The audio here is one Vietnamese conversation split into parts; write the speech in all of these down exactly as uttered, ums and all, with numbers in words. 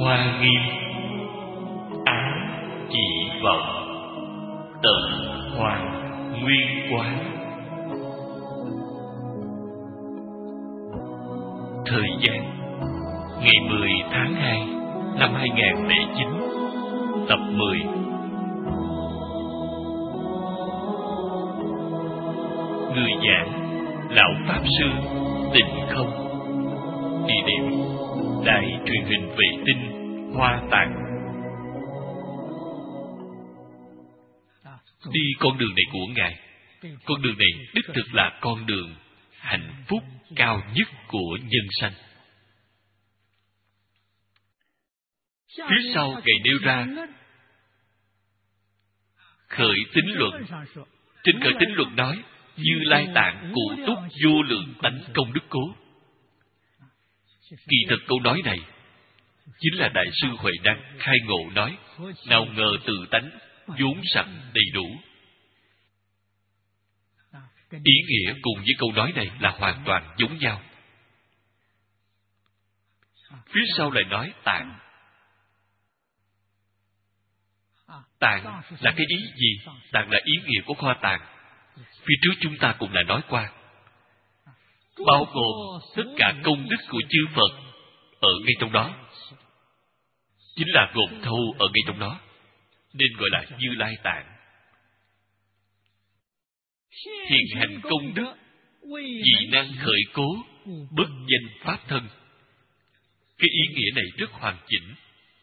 hoa nghiêm, ái chỉ vọng, tận hoàng nguyên quán. Thời gian ngày mười tháng hai năm hai nghìn lẻ chín. Tập mười. Người giảng Lão Pháp Sư Tịnh Không. Địa điểm Đài truyền hình vệ tinh Hoa Tạng. Đi con đường này của Ngài, con đường này đích thực là con đường hạnh phúc cao nhất của nhân sanh. Phía sau Ngài nêu ra khởi tín luận. Trên khởi tín luận nói, Như Lai Tạng cụ túc vô lượng tánh công đức cố. Kỳ thực câu nói này chính là Đại sư Huệ Năng khai ngộ nói, nào ngờ tự tánh vốn sẵn đầy đủ. Ý nghĩa cùng với câu nói này là hoàn toàn giống nhau. Phía sau lại nói tạng. Tạng là cái ý gì? Tạng là ý nghĩa của kho tàng. Phía trước chúng ta cũng đã nói qua, bao gồm tất cả công đức của chư Phật ở ngay trong đó, chính là gồm thâu ở ngay trong đó, nên gọi là Như Lai Tạng. Hiện hành công đức, dị năng khởi cố, bất danh pháp thân. Cái ý nghĩa này rất hoàn chỉnh.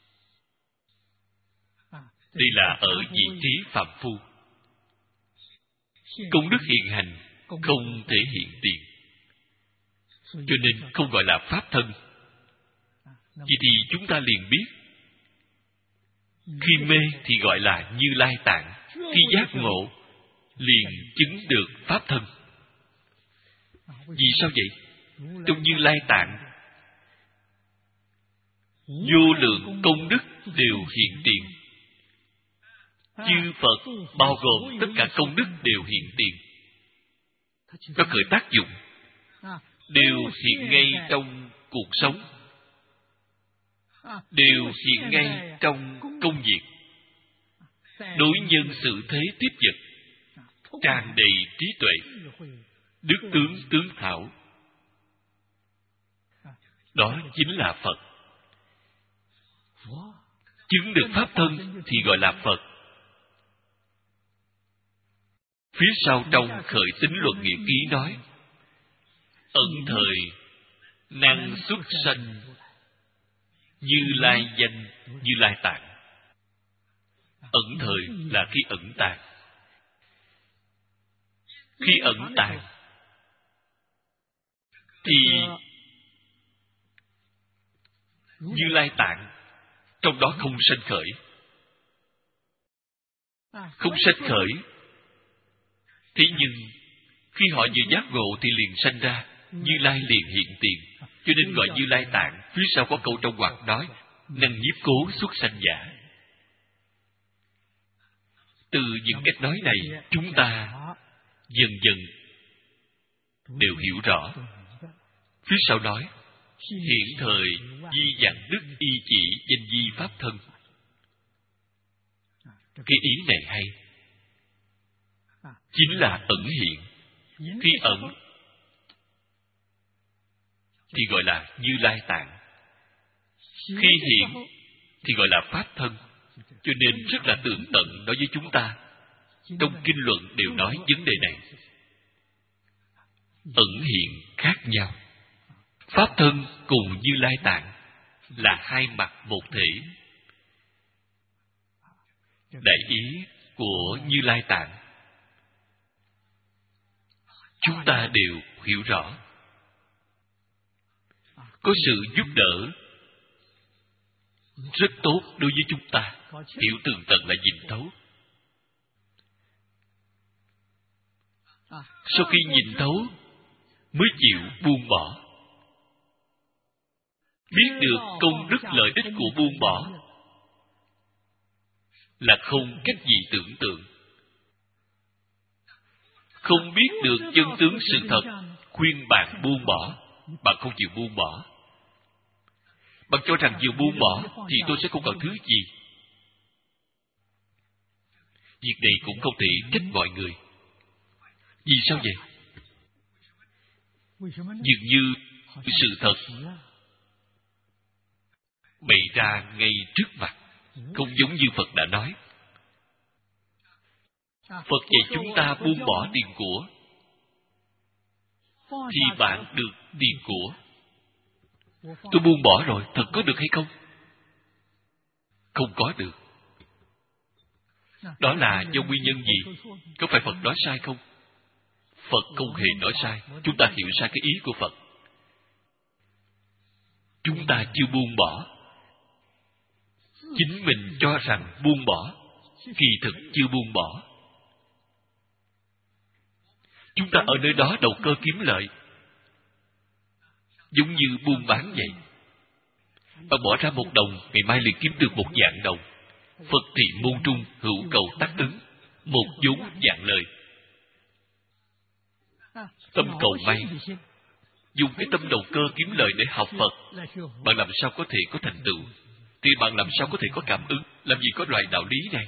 Đây là ở vị trí phạm phu. Công đức hiện hành không thể hiện tiền, cho nên không gọi là pháp thân. Vậy thì chúng ta liền biết, khi mê thì gọi là Như Lai Tạng, khi giác ngộ liền chứng được pháp thân. Vì sao vậy? Trong Như Lai Tạng, vô lượng công đức đều hiện tiền. Chư Phật bao gồm tất cả công đức đều hiện tiền, có khởi tác dụng, đều hiện ngay trong cuộc sống, đều hiện ngay trong công việc, đối nhân xử thế tiếp vật, tràn đầy trí tuệ, đức tướng tướng thảo. Đó chính là Phật. Chứng được pháp thân thì gọi là Phật. Phía sau trong khởi tín luận nghĩa ký nói, ẩn thời năng xuất sanh, Như Lai danh Như Lai Tạng. Ẩn thời là khi ẩn tàng. Khi ẩn tàng thì Như Lai Tạng trong đó không sanh khởi. Không sanh khởi, thế nhưng khi họ vừa giác ngộ thì liền sanh ra, Như Lai liền hiện tiền, cho nên gọi Như Lai Tạng. Phía sau có câu trong ngoặc nói, năng nhiếp cố xuất sanh giả. Từ những cách nói này, chúng ta dần dần đều hiểu rõ. Phía sau nói, hiện thời di dặn đức y chỉ danh di pháp thân. Cái ý này hay, chính là ẩn hiện. Khi ẩn thì gọi là Như Lai Tạng, khi hiện thì gọi là pháp thân. Cho nên rất là tường tận đối với chúng ta. Trong kinh luận đều nói vấn đề này. Ẩn hiện khác nhau. Pháp thân cùng Như Lai Tạng là hai mặt một thể. Đại ý của Như Lai Tạng chúng ta đều hiểu rõ. Có sự giúp đỡ rất tốt đối với chúng ta. Hiểu tường tận là nhìn thấu. Sau khi nhìn thấu mới chịu buông bỏ. Biết được công đức lợi ích của buông bỏ là không cách gì tưởng tượng. Không biết được chân tướng sự thật, khuyên bạn buông bỏ, bạn không chịu buông bỏ. Bạn cho rằng vừa buông bỏ thì tôi sẽ không còn thứ gì. Việc này cũng không thể trách mọi người. Vì sao vậy? Dường như sự thật bày ra ngay trước mặt, không giống như Phật đã nói. Phật dạy chúng ta buông bỏ tiền của, thì bạn được tiền của. Tôi buông bỏ rồi, thật có được hay không? Không có được. Đó là do nguyên nhân gì? Có phải Phật nói sai không? Phật không hề nói sai. Chúng ta hiểu sai cái ý của Phật. Chúng ta chưa buông bỏ. Chính mình cho rằng buông bỏ, kỳ thực chưa buông bỏ. Chúng ta ở nơi đó đầu cơ kiếm lợi, giống như buôn bán vậy. Bạn bỏ ra một đồng, ngày mai liền kiếm được một vạn đồng. Phật thì môn trung, hữu cầu tác ứng, một vốn vạn lời. Tâm cầu may, dùng cái tâm đầu cơ kiếm lời để học Phật, bạn làm sao có thể có thành tựu? Thì bạn làm sao có thể có cảm ứng? Làm gì có loại đạo lý này?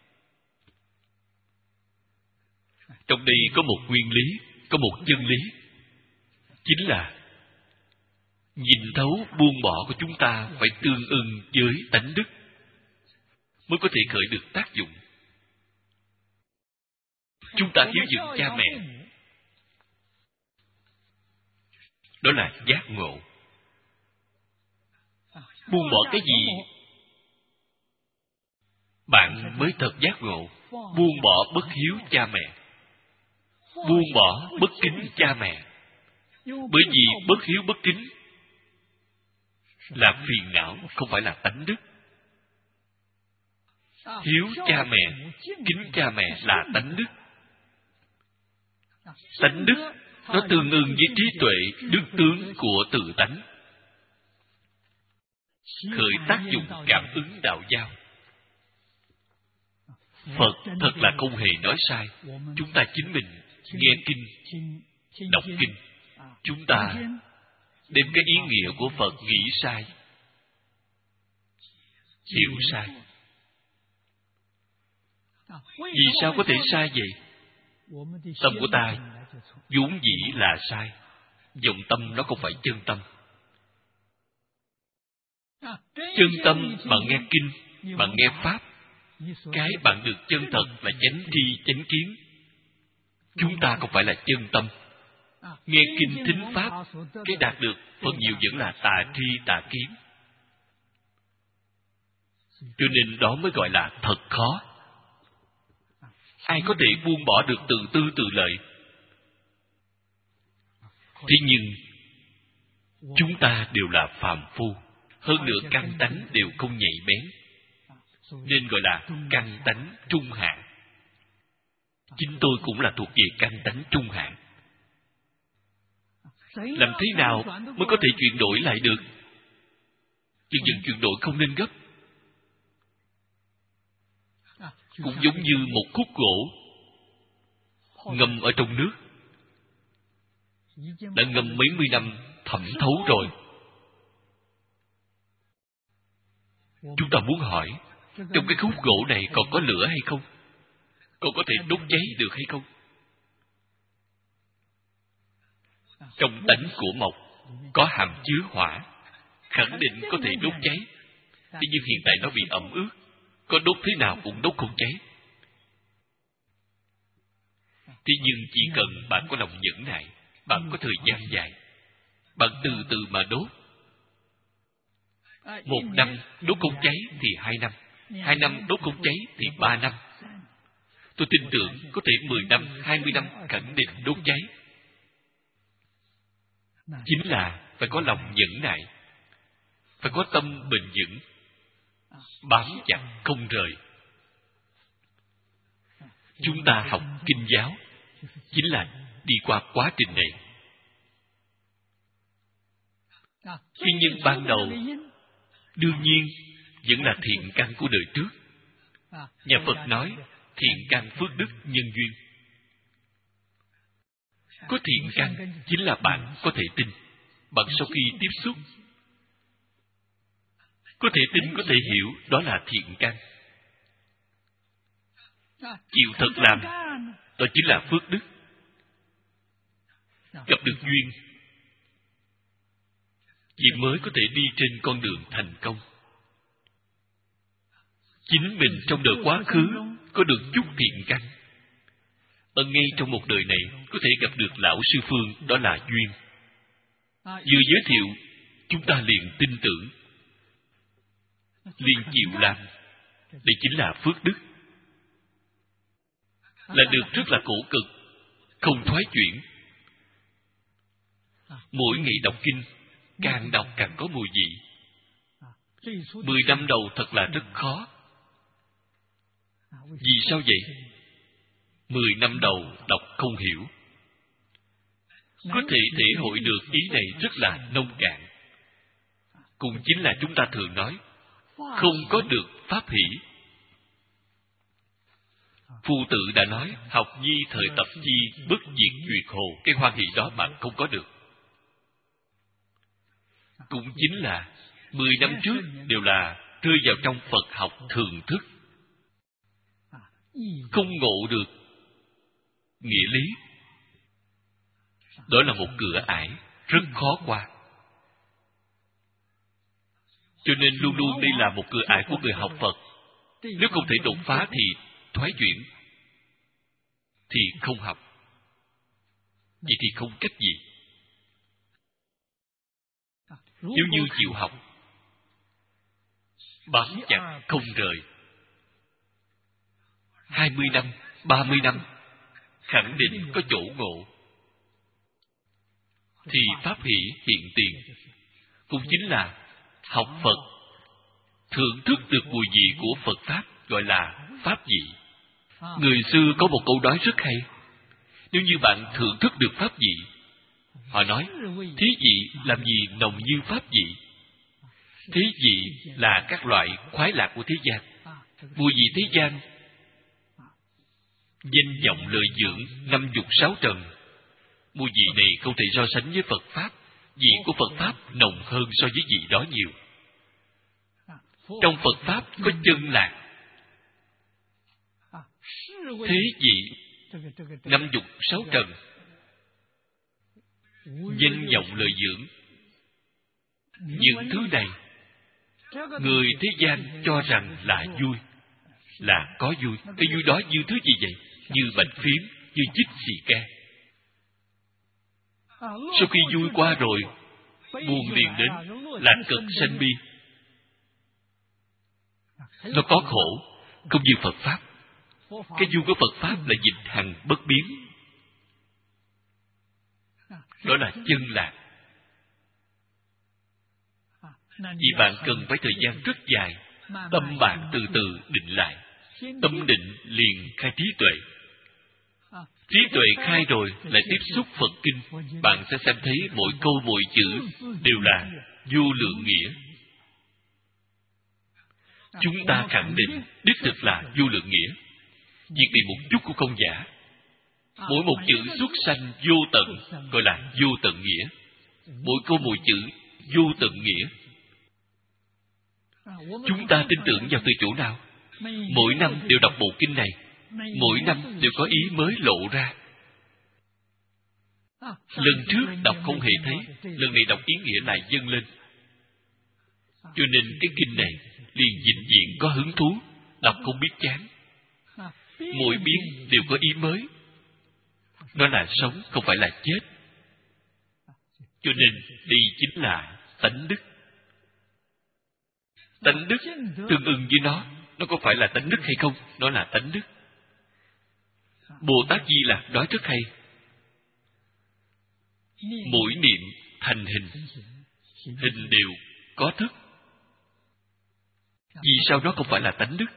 Trong đây có một nguyên lý, có một chân lý, chính là nhìn thấu buông bỏ của chúng ta phải tương ưng với tánh đức, mới có thể khởi được tác dụng. Chúng ta hiếu dưỡng cha mẹ, đó là giác ngộ. Buông bỏ cái gì bạn mới thật giác ngộ? Buông bỏ bất hiếu cha mẹ, buông bỏ bất kính cha mẹ. Bởi vì bất hiếu bất kính là phiền não, không phải là tánh đức. Hiếu cha mẹ, kính cha mẹ là tánh đức. Tánh đức nó tương ưng với trí tuệ, đức tướng của tự tánh, khởi tác dụng cảm ứng đạo giao. Phật thật là không hề nói sai. Chúng ta chính mình nghe kinh, đọc kinh, chúng ta đem cái ý nghĩa của Phật nghĩ sai, hiểu sai. Vì sao có thể sai vậy? Tâm của ta vốn dĩ là sai. Vọng tâm nó không phải chân tâm. Chân tâm bạn nghe kinh, bạn nghe pháp, cái bạn được chân thật là chánh tri chánh kiến. Chúng ta không phải là chân tâm. Nghe kinh thính pháp, cái đạt được phần nhiều vẫn là tà tri tà kiến. Cho nên đó mới gọi là thật khó. Ai có thể buông bỏ được tự tư tự lợi? Thế nhưng chúng ta đều là phàm phu, hơn nữa căn tánh đều không nhạy bén, nên gọi là căn tánh trung hạng. Chính tôi cũng là thuộc về căn tánh trung hạng. Làm thế nào mới có thể chuyển đổi lại được? Dần dần chuyển đổi không nên gấp. Cũng giống như một khúc gỗ ngâm ở trong nước, đã ngâm mấy mươi năm thẩm thấu rồi. Chúng ta muốn hỏi, trong cái khúc gỗ này còn có lửa hay không? Còn có thể đốt cháy được hay không? Trong tánh của mộc có hàm chứa hỏa, khẳng định có thể đốt cháy. Thế nhưng hiện tại nó bị ẩm ướt, có đốt thế nào cũng đốt không cháy. Thế nhưng chỉ cần bạn có lòng nhẫn nại, bạn có thời gian dài, bạn từ từ mà đốt. Một năm đốt không cháy thì hai năm, hai năm đốt không cháy thì ba năm. Tôi tin tưởng có thể mười năm, hai mươi năm khẳng định đốt cháy. Chính là phải có lòng nhẫn nại, phải có tâm bền vững, bám chặt không rời. Chúng ta học kinh giáo chính là đi qua quá trình này. Nguyên nhân ban đầu đương nhiên vẫn là thiện căn của đời trước. Nhà Phật nói thiện căn phước đức nhân duyên. Có thiện căn chính là bạn có thể tin. Bạn sau khi tiếp xúc, có thể tin, có thể hiểu, đó là thiện căn. Chịu thật làm, đó chính là phước đức. Gặp được duyên, chị mới có thể đi trên con đường thành công. Chính mình trong đời quá khứ có được chút thiện căn, ở ngay trong một đời này có thể gặp được lão sư Phương, đó là duyên. Vừa giới thiệu, chúng ta liền tin tưởng, liền chịu làm. Đây chính là phước đức. Là được rất là khổ cực, không thoái chuyển. Mỗi ngày đọc kinh, càng đọc càng có mùi vị. Mười năm đầu thật là rất khó. Vì sao vậy? Mười năm đầu đọc không hiểu. Có thể thể hội được ý này rất là nông cạn. Cũng chính là chúng ta thường nói, không có được pháp hỷ. Phu tử đã nói, học nhi thời tập chi, bất diệt duyệt hồ. Cái hoan hỷ đó bạn không có được. Cũng chính là mười năm trước đều là rơi vào trong Phật học thường thức, không ngộ được nghĩa lý. Đó là một cửa ải rất khó qua. Cho nên luôn luôn đây là một cửa ải của người học Phật. Nếu không thể đột phá thì thoái chuyển, thì không học. Vậy thì không cách gì. Nếu như chịu học, bám chặt không rời, hai mươi năm, ba mươi năm, khẳng định có chỗ ngộ, thì pháp hỷ hiện tiền. Cũng chính là học Phật, thưởng thức được mùi vị của Phật Pháp, gọi là pháp vị. Người xưa có một câu nói rất hay. Nếu như bạn thưởng thức được pháp vị, họ nói, thí vị làm gì nồng như pháp vị. Thí vị là các loại khoái lạc của thế gian. Mùi vị thế gian, danh vọng lợi dưỡng, năm dục sáu trần. Mùi vị này không thể so sánh với Phật Pháp. Vị của Phật Pháp nồng hơn so với vị đó nhiều. Trong Phật Pháp có chân lạc. Thế vị, năm dục sáu trần, danh vọng lợi dưỡng. Những thứ này, người thế gian cho rằng là vui, là có vui. Cái vui đó như thứ gì vậy? Như bạch phiếm, như chích xì ke. Sau khi vui qua rồi, buồn liền đến, là cực sanh bi. Nó có khổ, không như Phật Pháp. Cái vui của Phật Pháp là dịch hằng bất biến. Đó là chân lạc. Vì bạn cần phải thời gian rất dài, tâm bạn từ từ định lại. Tâm định liền khai trí tuệ. Trí tuệ khai rồi lại tiếp xúc Phật Kinh. Bạn sẽ xem thấy mỗi câu mỗi chữ đều là vô lượng nghĩa. Chúng ta khẳng định đích thực là vô lượng nghĩa. Việc này một chút cũng không giả. Mỗi một chữ xuất sanh vô tận, gọi là vô tận nghĩa. Mỗi câu mỗi chữ vô tận nghĩa. Chúng ta tin tưởng vào từ chỗ nào? Mỗi năm đều đọc bộ kinh này, mỗi năm đều có ý mới lộ ra. Lần trước đọc không hề thấy, lần này đọc ý nghĩa lại dâng lên. Cho nên cái kinh này liền vĩnh viễn có hứng thú, đọc không biết chán. Mỗi biến đều có ý mới. Nó là sống, không phải là chết. Cho nên đây chính là tánh đức. Tánh đức tương ưng với nó. Nó có phải là tánh đức hay không? Nó là tánh đức. Bồ Tát Di Lặc nói rất hay. Mỗi niệm thành hình, hình đều có thức. Vì sao nó không phải là tánh đức?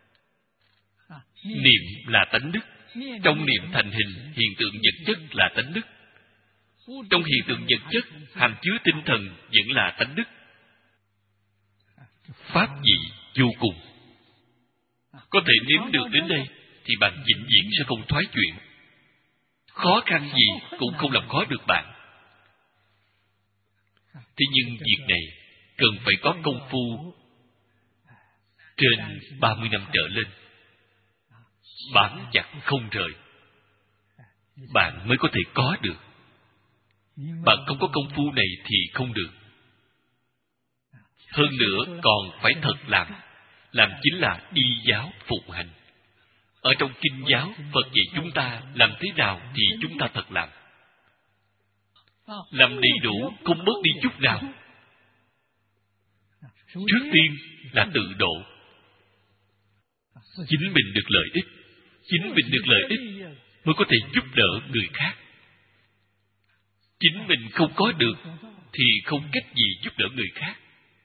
Niệm là tánh đức. Trong niệm thành hình, hiện tượng vật chất là tánh đức. Trong hiện tượng vật chất hàm chứa tinh thần vẫn là tánh đức. Pháp vị vô cùng. Có thể nếm được đến đây thì bạn vĩnh viễn sẽ không thoái chuyển. Khó khăn gì cũng không làm khó được bạn. Thế nhưng việc này cần phải có công phu trên ba mươi năm trở lên, bám chặt không rời, bạn mới có thể có được. Bạn không có công phu này thì không được. Hơn nữa còn phải thật làm. Làm chính là y giáo phụng hành. Ở trong kinh giáo, Phật dạy chúng ta làm thế nào thì chúng ta thật làm. Làm đầy đủ, không mất đi chút nào. Trước tiên là tự độ. Chính mình được lợi ích. Chính mình được lợi ích mới có thể giúp đỡ người khác. Chính mình không có được thì không cách gì giúp đỡ người khác.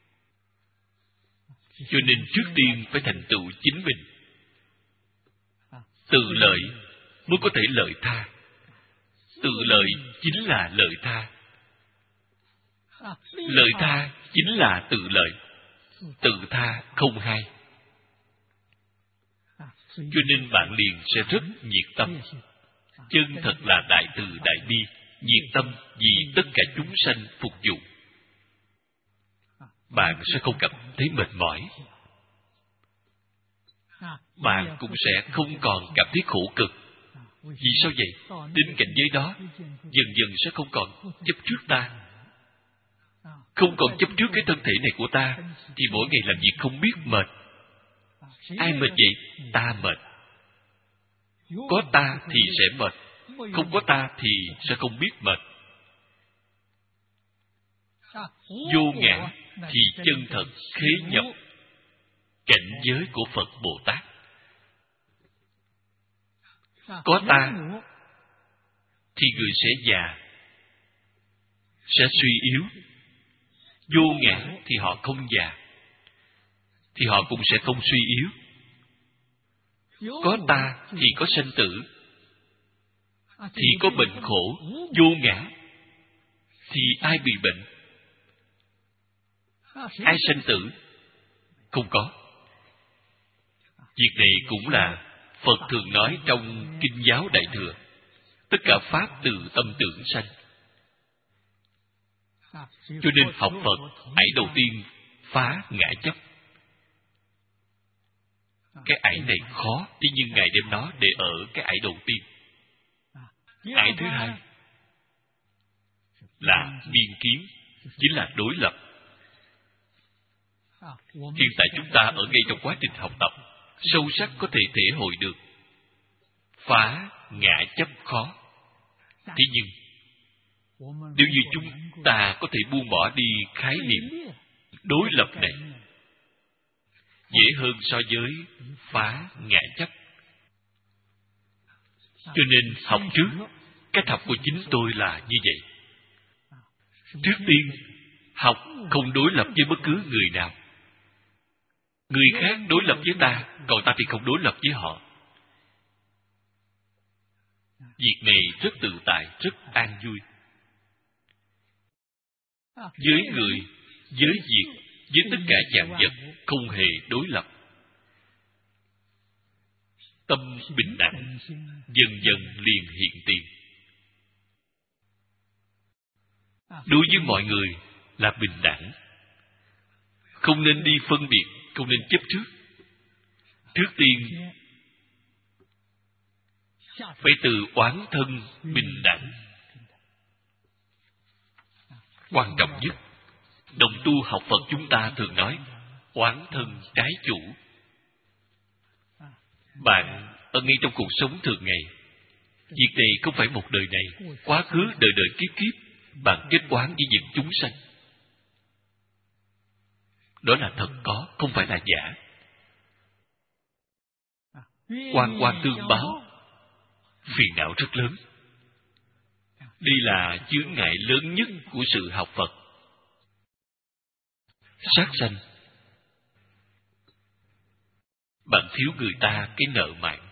Cho nên trước tiên phải thành tựu chính mình. Tự lợi mới có thể lợi tha. Tự lợi chính là lợi tha. Lợi tha chính là tự lợi. Tự tha không hai. Cho nên bạn liền sẽ rất nhiệt tâm. Chân thật là đại từ đại bi, nhiệt tâm vì tất cả chúng sanh phục vụ. Bạn sẽ không cảm thấy mệt mỏi. Bạn cũng sẽ không còn cảm thấy khổ cực. Vì sao vậy? Đến cảnh giới đó, dần dần sẽ không còn chấp trước ta. Không còn chấp trước cái thân thể này của ta, thì mỗi ngày làm việc không biết mệt. Ai mệt vậy? Ta mệt. Có ta thì sẽ mệt. Không có ta thì sẽ không biết mệt. Vô ngã thì chân thật khế nhập cảnh giới của Phật Bồ Tát. Có ta thì người sẽ già, sẽ suy yếu. Vô ngã thì họ không già, thì họ cũng sẽ không suy yếu. Có ta thì có sanh tử, thì có bệnh khổ. Vô ngã thì ai bị bệnh? Ai sanh tử? Không có. Việc này cũng là Phật thường nói trong Kinh giáo Đại Thừa. Tất cả pháp từ tâm tưởng sanh. Cho nên học Phật, ải đầu tiên phá ngã chấp. Cái ải này khó, tuy nhiên Ngài đem nó để ở cái ải đầu tiên. Ải thứ hai là biên kiến, chính là đối lập. Hiện tại chúng ta ở ngay trong quá trình học tập, sâu sắc có thể thể hội được phá ngã chấp khó. Thế nhưng nếu như chúng ta có thể buông bỏ đi khái niệm đối lập này, dễ hơn so với phá ngã chấp. Cho nên học trước, cách học của chính tôi là như vậy. Trước tiên, học không đối lập với bất cứ người nào. Người khác đối lập với ta, còn ta thì không đối lập với họ. Việc này rất tự tại, rất an vui. Với người, với việc, với tất cả vạn vật không hề đối lập. Tâm bình đẳng dần dần liền hiện tiền. Đối với mọi người là bình đẳng. Không nên đi phân biệt, không nên chấp trước. Trước tiên phải từ oán thân bình đẳng. Quan trọng nhất, đồng tu học Phật chúng ta thường nói oán thân trái chủ. Bạn ở ngay trong cuộc sống thường ngày, việc này không phải một đời này, quá khứ đời đời kiếp kiếp bạn kết oán với những chúng sanh. Đó là thật có, không phải là giả. Oan oan tương báo, phiền não rất lớn. Đây là chướng ngại lớn nhất của sự học Phật. Sát sanh, bạn thiếu người ta cái nợ mạng.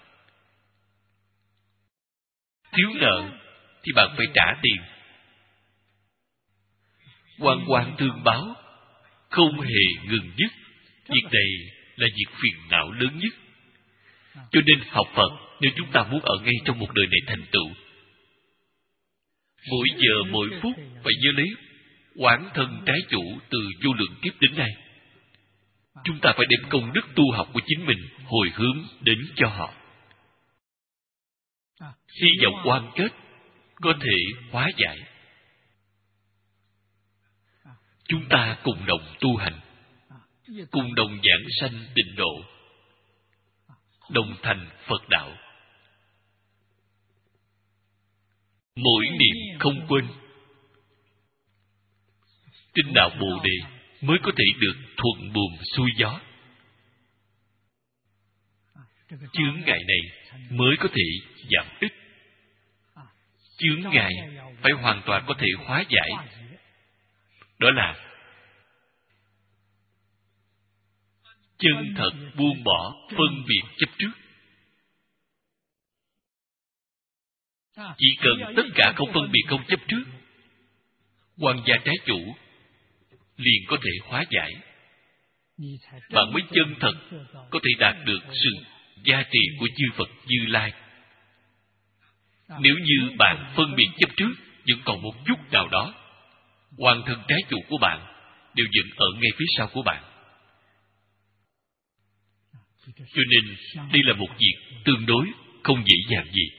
Thiếu nợ thì bạn phải trả tiền. Oan oan tương báo, không hề ngừng dứt. Việc này là việc phiền não lớn nhất. Cho nên học Phật, nếu chúng ta muốn ở ngay trong một đời này thành tựu, mỗi giờ mỗi phút phải nhớ lấy oán thân trái chủ từ vô lượng kiếp đến nay. Chúng ta phải đem công đức tu học của chính mình hồi hướng đến cho họ. Hy vọng quan kết có thể hóa giải. Chúng ta cùng đồng tu hành, cùng đồng giảng sanh tịnh độ, đồng thành Phật đạo. Mỗi niệm không quên, trên đạo Bồ Đề mới có thể được thuận buồm xuôi gió. Chướng ngại này mới có thể giảm ít. Chướng ngại phải hoàn toàn có thể hóa giải. Đó là chân thật buông bỏ phân biệt chấp trước. Chỉ cần tất cả không phân biệt không chấp trước, quan gia trái chủ liền có thể hóa giải. Bạn mới chân thật có thể đạt được sự gia trì của chư Phật Như Lai. Nếu như bạn phân biệt chấp trước vẫn còn một chút nào đó, hoàng thân trái chủ của bạn đều vẫn ở ngay phía sau của bạn. Cho nên đây là một việc tương đối không dễ dàng gì.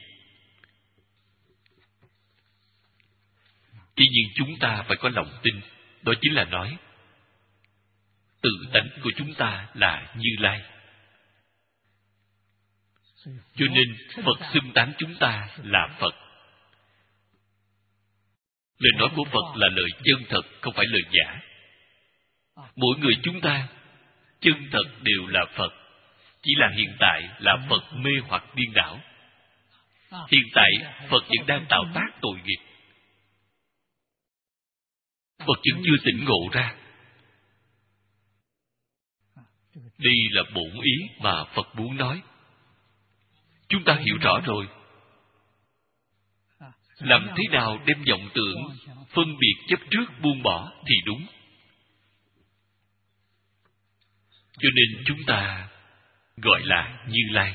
Tuy nhiên chúng ta phải có lòng tin. Đó chính là nói tự tánh của chúng ta là Như Lai. Cho nên Phật xưng tán chúng ta là Phật. Lời nói của Phật là lời chân thật, không phải lời giả. Mỗi người chúng ta chân thật đều là Phật, chỉ là hiện tại là Phật mê hoặc điên đảo. Hiện tại Phật vẫn đang tạo tác tội nghiệp. Phật vẫn chưa tỉnh ngộ ra. Đây là bổn ý mà Phật muốn nói. Chúng ta hiểu rõ rồi. Làm thế nào đem vọng tưởng, phân biệt chấp trước buông bỏ thì đúng. Cho nên chúng ta gọi là Như Lai.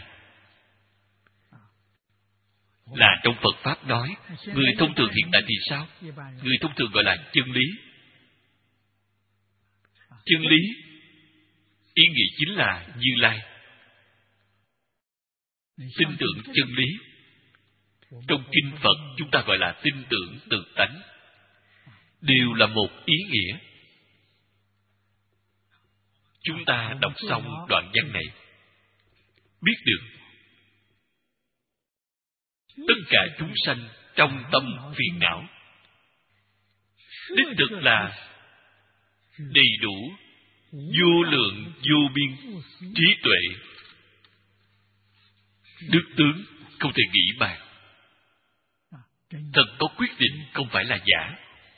Là trong Phật Pháp nói, người thông thường hiện tại thì sao? Người thông thường gọi là chân lý. Chân lý ý nghĩa chính là Như Lai. Tin tưởng chân lý. Trong kinh Phật chúng ta gọi là tin tưởng tự tánh. Đều là một ý nghĩa. Chúng ta đọc xong đoạn văn này, biết được tất cả chúng sanh trong tâm phiền não đích thực là đầy đủ vô lượng vô biên trí tuệ, đức tướng không thể nghĩ bàn. Thật có quyết định, không phải là giả.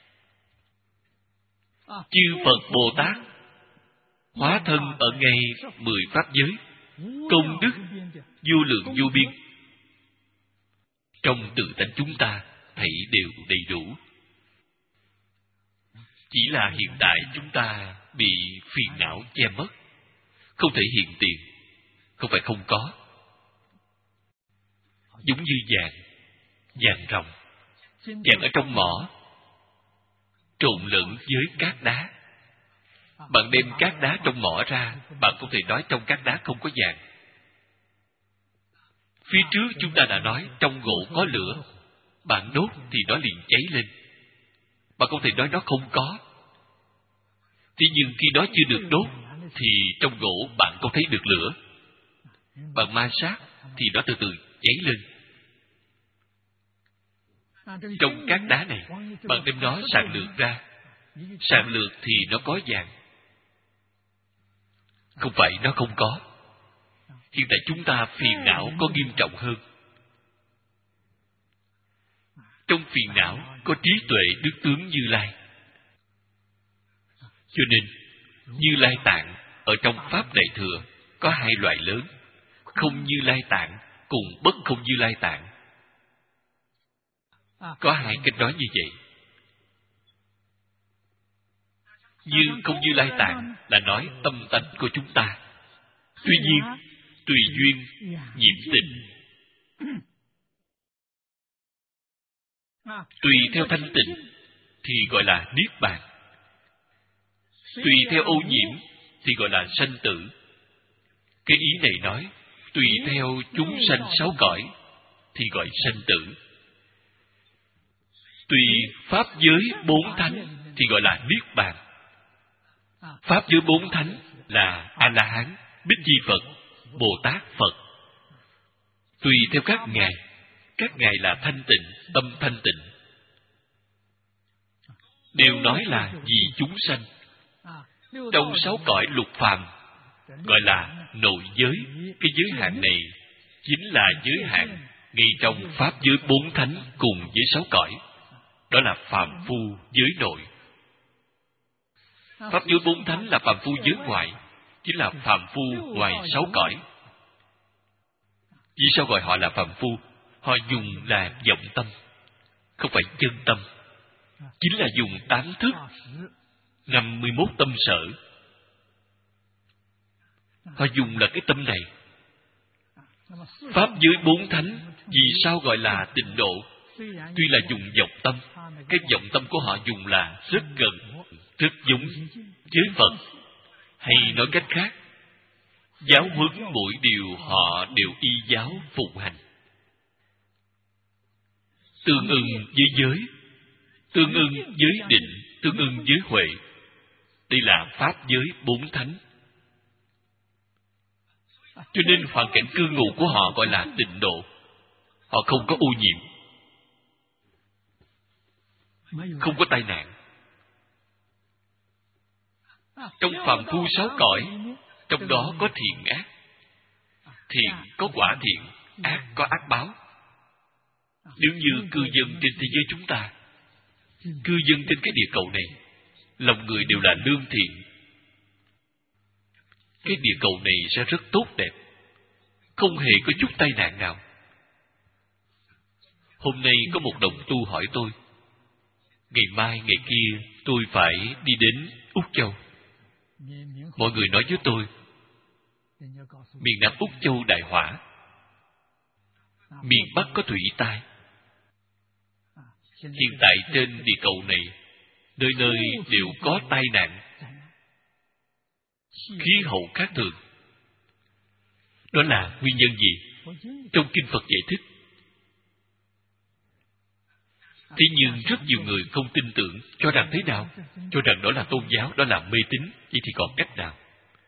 Chư Phật Bồ Tát hóa thân ở ngay mười pháp giới, công đức vô lượng vô biên. Trong tự tánh chúng ta thảy đều đầy đủ. Chỉ là hiện tại chúng ta bị phiền não che mất, không thể hiện tiền. Không phải không có. Giống như vàng, vàng ròng, vàng ở trong mỏ trộn lẫn với cát đá. Bạn đem cát đá trong mỏ ra, bạn không thể nói trong cát đá không có vàng. Phía trước chúng ta đã nói trong gỗ có lửa, bạn đốt thì nó liền cháy lên. Bạn không thể nói nó không có. Thế nhưng khi đó chưa được đốt thì trong gỗ bạn không thấy được lửa. Bạn ma sát thì nó từ từ cháy lên. Trong cát đá này, bạn đem nó sàng lược ra. Sàng lược thì nó có vàng. Không phải nó không có. Hiện tại chúng ta phiền não có nghiêm trọng hơn. Trong phiền não có trí tuệ đức tướng Như Lai. Cho nên Như Lai Tạng ở trong Pháp Đại Thừa có hai loại lớn: không Như Lai Tạng cùng bất không Như Lai Tạng. Có hai cách nói như vậy. Như không Như Lai Tạng là nói tâm tánh của chúng ta. Tuy nhiên tùy duyên nhiễm tịnh, tùy theo thanh tịnh thì gọi là niết bàn, tùy theo ô nhiễm thì gọi là sanh tử. Cái ý này nói, tùy theo chúng sanh sáu cõi thì gọi sanh tử. Tùy pháp giới bốn thánh thì gọi là niết bàn. Pháp giới bốn thánh là A-la-hán, Bích Chi Phật, Bồ Tát Phật. Tùy theo các ngài, các ngài là thanh tịnh, tâm thanh tịnh, đều nói là vì chúng sanh. Trong sáu cõi lục phàm gọi là nội giới. Cái giới hạn này chính là giới hạn ngay trong pháp giới bốn thánh cùng với sáu cõi. Đó là phàm phu giới nội. Pháp giới bốn thánh là phàm phu giới ngoại, chính là phàm phu ngoài sáu cõi. Vì sao gọi họ là phàm phu? Họ dùng là vọng tâm, không phải chân tâm. Chính là dùng tám thức, năm mươi mốt tâm sở. Họ dùng là cái tâm này. Pháp giới bốn thánh vì sao gọi là tịnh độ? Tuy là dùng vọng tâm, cái vọng tâm của họ dùng là rất gần, rất giống với Phật. Hay nói cách khác, giáo huấn mỗi điều họ đều y giáo phụng hành, tương ưng với giới, tương ưng với định, tương ưng với huệ. Đây là pháp giới bốn thánh. Cho nên hoàn cảnh cư ngụ của họ gọi là tịnh độ. Họ không có ô nhiễm, không có tai nạn. Trong phàm phu sáu cõi, trong đó có thiện ác. Thiện có quả thiện, ác có ác báo. Nếu như cư dân trên thế giới chúng ta, cư dân trên cái địa cầu này, lòng người đều là lương thiện, cái địa cầu này sẽ rất tốt đẹp, không hề có chút tai nạn nào. Hôm nay có một đồng tu hỏi tôi, ngày mai ngày kia tôi phải đi đến Úc Châu. Mọi người nói với tôi, miền Nam Úc Châu đại hỏa, miền Bắc có thủy tai. Hiện tại trên địa cầu này, nơi nơi đều có tai nạn, khí hậu khác thường. Đó là nguyên nhân gì? Trong Kinh Phật giải thích. Thế nhưng rất nhiều người không tin tưởng, cho rằng thế nào? Cho rằng đó là tôn giáo, đó là mê tín. Vậy thì còn cách nào?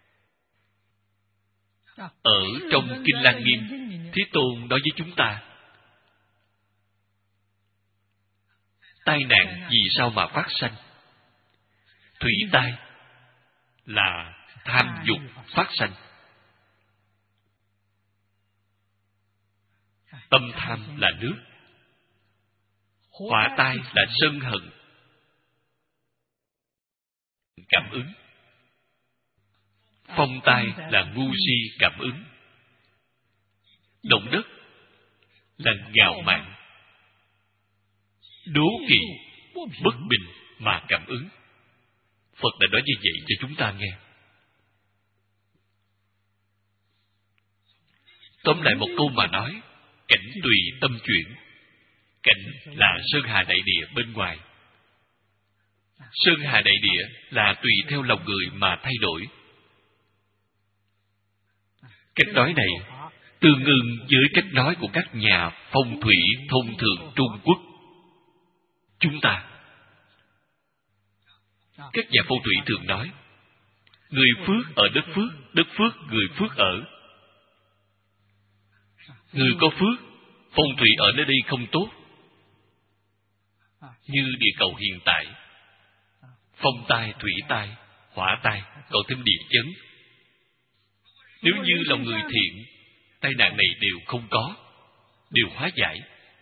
Ở trong Kinh Lăng Nghiêm, Thế Tôn nói với chúng ta, tai nạn vì sao mà phát sanh? Thủy tai là tham dục phát sanh. Tâm tham là nước. Hỏa tai là sân hận, cảm ứng. Phong tai là ngu si cảm ứng. Động đất là ngạo mạn, đố kỵ, bất bình mà cảm ứng. Phật đã nói như vậy cho chúng ta nghe. Tóm lại một câu mà nói, cảnh tùy tâm chuyển. Cảnh là sơn hà đại địa bên ngoài. Sơn hà đại địa là tùy theo lòng người mà thay đổi. Cách nói này tương ưng với cách nói của các nhà phong thủy thông thường Trung Quốc. Chúng ta, các nhà phong thủy thường nói, người phước ở đất phước, đất phước người phước ở. Người có phước, phong thủy ở nơi đây không tốt. Như địa cầu hiện tại, phong tai, thủy tai, hỏa tai, còn thêm địa chấn. Nếu như lòng người thiện, tai nạn này đều không có, đều hóa giải.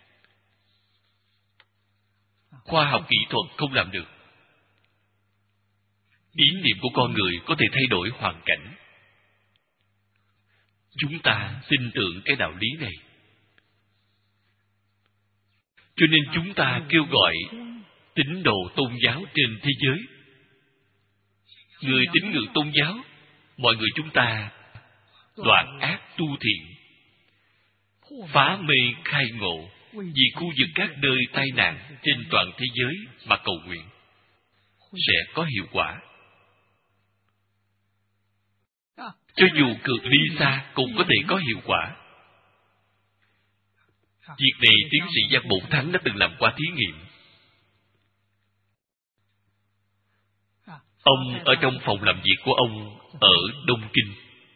Khoa học kỹ thuật không làm được. Ý niệm của con người có thể thay đổi hoàn cảnh. Chúng ta tin tưởng cái đạo lý này. Cho nên chúng ta kêu gọi tín đồ tôn giáo trên thế giới. Người tín ngưỡng tôn giáo, mọi người chúng ta đoạn ác tu thiện, phá mê khai ngộ, vì khu vực các nơi tai nạn trên toàn thế giới mà cầu nguyện sẽ có hiệu quả. Cho dù cự ly xa cũng có thể có hiệu quả. Việc này tiến sĩ Giang Bổn Thắng đã từng làm qua thí nghiệm. Ông ở trong phòng làm việc của ông ở Đông Kinh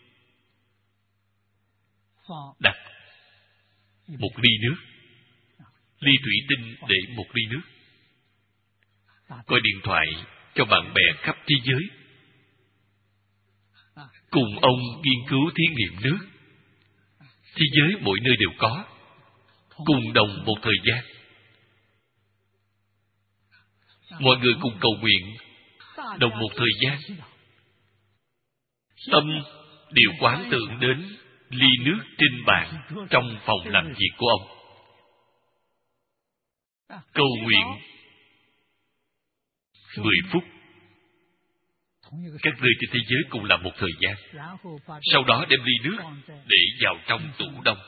đặt một ly nước, ly thủy tinh để một ly nước, gọi điện thoại cho bạn bè khắp thế giới, cùng ông nghiên cứu thí nghiệm nước. Thế giới mỗi nơi đều có, cùng đồng một thời gian. Mọi người cùng cầu nguyện đồng một thời gian. Tâm đều quán tưởng đến ly nước trên bàn trong phòng làm việc của ông. Cầu nguyện mười phút. Các nơi trên thế giới cùng làm một thời gian. Sau đó đem ly nước để vào trong tủ đông.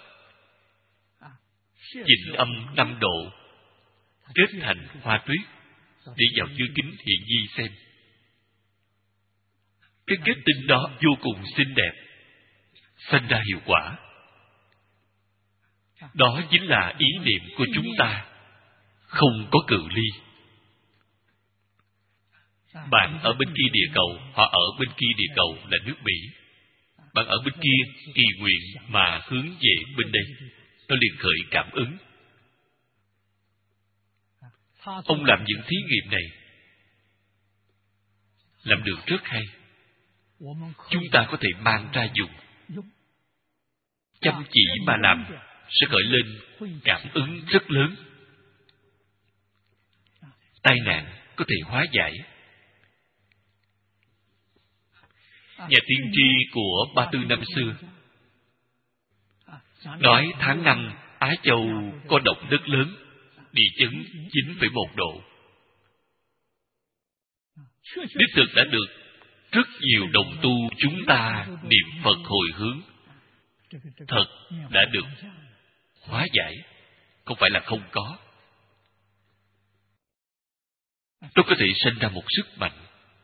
Chỉnh âm năm độ, kết thành hoa tuyết, để vào chứa kính hiện di xem. Cái kết tinh đó vô cùng xinh đẹp, sinh ra hiệu quả. Đó chính là ý niệm của chúng ta, không có cự ly. Bạn ở bên kia địa cầu, họ ở bên kia địa cầu là nước Mỹ. Bạn ở bên kia kỳ nguyện mà hướng về bên đây, nó liền khởi cảm ứng. Ông làm những thí nghiệm này làm được rất hay. Chúng ta có thể mang ra dùng. Chăm chỉ mà làm sẽ khởi lên cảm ứng rất lớn. Tai nạn có thể hóa giải. Nhà tiên tri của Ba Tư năm xưa nói tháng năm Á Châu có động đất lớn, địa chấn chín phẩy một độ. Đích thực đã được rất nhiều đồng tu chúng ta niệm Phật hồi hướng, thật đã được hóa giải, không phải là không có. Nó có thể sinh ra một sức mạnh.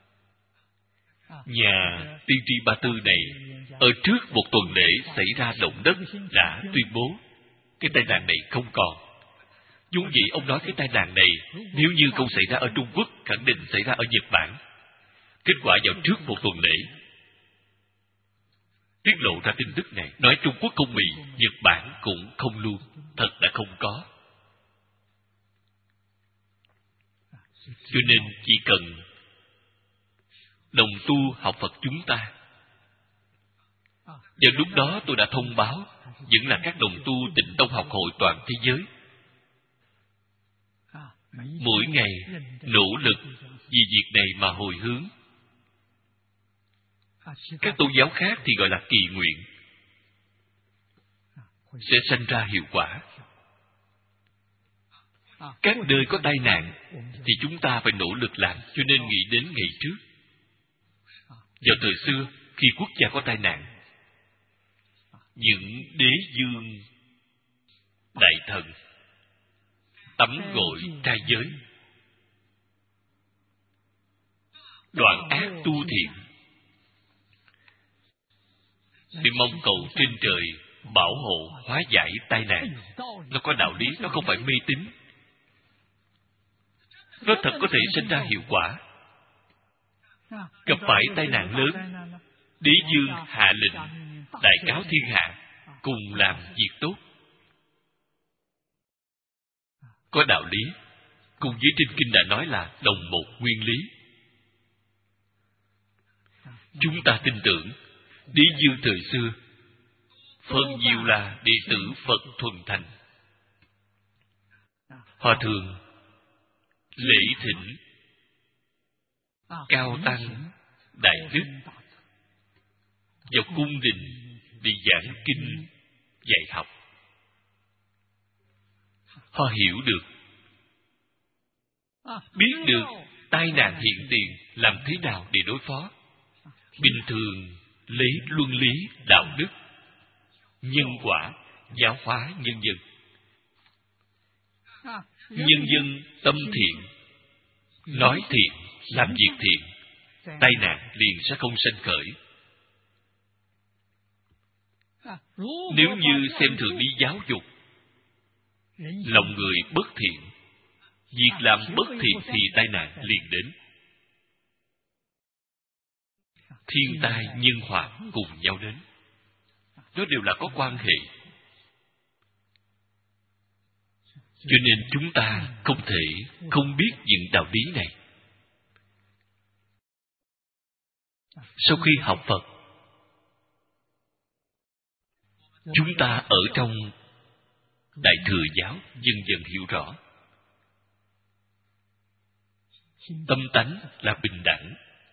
Nhà tiên tri Ba Tư này ở trước một tuần lễ xảy ra động đất đã tuyên bố cái tai nạn này không còn. Vốn dĩ ông nói cái tai nạn này nếu như không xảy ra ở Trung Quốc khẳng định xảy ra ở Nhật Bản. Kết quả vào trước một tuần lễ tiết lộ ra tin tức này, nói Trung Quốc không bị, Nhật Bản cũng không luôn, thật đã không có. Cho nên chỉ cần đồng tu học Phật chúng ta. Vào lúc đó tôi đã thông báo vẫn là các đồng tu Tịnh Tông học hội toàn thế giới. Mỗi ngày nỗ lực vì việc này mà hồi hướng. Các tôn giáo khác thì gọi là kỳ nguyện, sẽ sinh ra hiệu quả. Các nơi có tai nạn thì chúng ta phải nỗ lực làm, cho nên nghĩ đến ngày trước. Vào thời xưa, khi quốc gia có tai nạn, những đế dương đại thần tắm gội trai giới, đoạn ác tu thiện, để mong cầu trên trời bảo hộ hóa giải tai nạn. Nó có đạo lý, nó không phải mê tín. Nó thật có thể sinh ra hiệu quả. Gặp phải tai nạn lớn, đế dương hạ lệnh đại cáo thiên hạ, cùng làm việc tốt. Có đạo lý, cùng với trên kinh đã nói là đồng một nguyên lý. Chúng ta tin tưởng đế dương thời xưa phân nhiều là đệ tử Phật thuần thành. Họ thường lễ thỉnh cao tăng đại đức vào cung đình để giảng kinh dạy học. Họ hiểu được, biết được tai nạn hiện tiền làm thế nào để đối phó. Bình thường lấy luân lý đạo đức, nhân quả giáo hóa nhân dân. Nhân dân tâm thiện, nói thiện, làm việc thiện, tai nạn liền sẽ không sanh khởi. Nếu như xem thường đi giáo dục, lòng người bất thiện, việc làm bất thiện thì tai nạn liền đến. Thiên tai nhân họa cùng nhau đến. Nó đều là có quan hệ. Cho nên chúng ta không thể không biết những đạo lý này. Sau khi học Phật, chúng ta ở trong Đại Thừa giáo dần dần hiểu rõ. Tâm tánh là bình đẳng.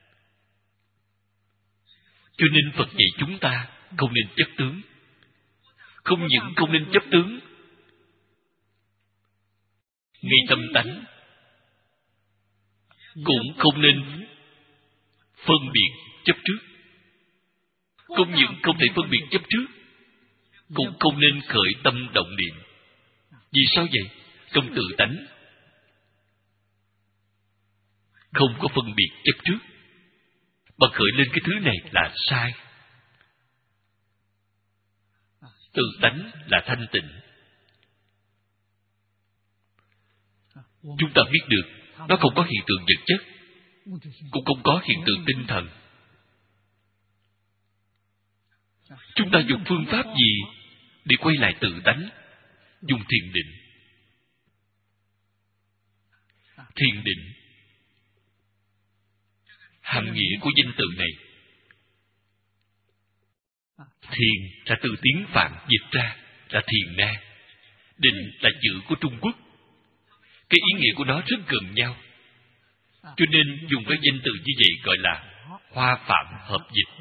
Cho nên Phật dạy chúng ta không nên chấp tướng. Không những không nên chấp tướng, ngay tâm tánh cũng không nên phân biệt chấp trước. Không những không thể phân biệt chấp trước, cũng không nên khởi tâm động niệm. Vì sao vậy? Trong tự tánh không có phân biệt chấp trước, mà khởi lên cái thứ này là sai. Tự tánh là thanh tịnh. Chúng ta biết được nó không có hiện tượng vật chất, cũng không có hiện tượng tinh thần. Chúng ta dùng phương pháp gì để quay lại tự tánh? Dùng thiền định. Thiền định, hàm nghĩa của danh từ này, thiền là từ tiếng Phạn dịch ra là thiền na, định là chữ của Trung Quốc. Cái ý nghĩa của nó rất gần nhau, cho nên dùng cái danh từ như vậy gọi là hoa phạm hợp dịch.